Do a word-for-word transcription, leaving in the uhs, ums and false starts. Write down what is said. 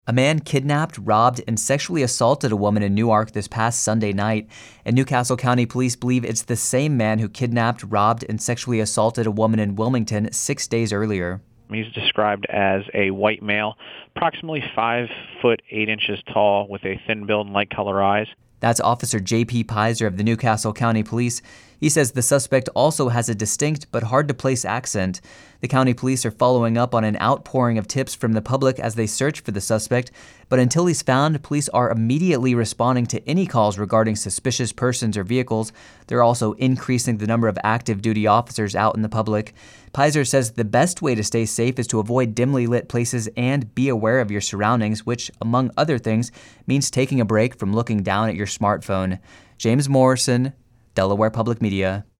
A man kidnapped, robbed, and sexually assaulted a woman in Newark this past Sunday night. And Newcastle County Police believe it's the same man who kidnapped, robbed, and sexually assaulted a woman in Wilmington six days earlier. He's described as a white male, approximately five foot eight inches tall, with a thin build and light color eyes. That's Officer J P Pizer of the Newcastle County Police. He says the suspect also has a distinct but hard-to-place accent. The county police are following up on an outpouring of tips from the public as they search for the suspect, but until he's found, police are immediately responding to any calls regarding suspicious persons or vehicles. They're also increasing the number of active duty officers out in the public. Pizer says the best way to stay safe is to avoid dimly lit places and be aware of your surroundings, which, among other things, means taking a break from looking down at your smartphone. James Morrison, Delaware Public Media.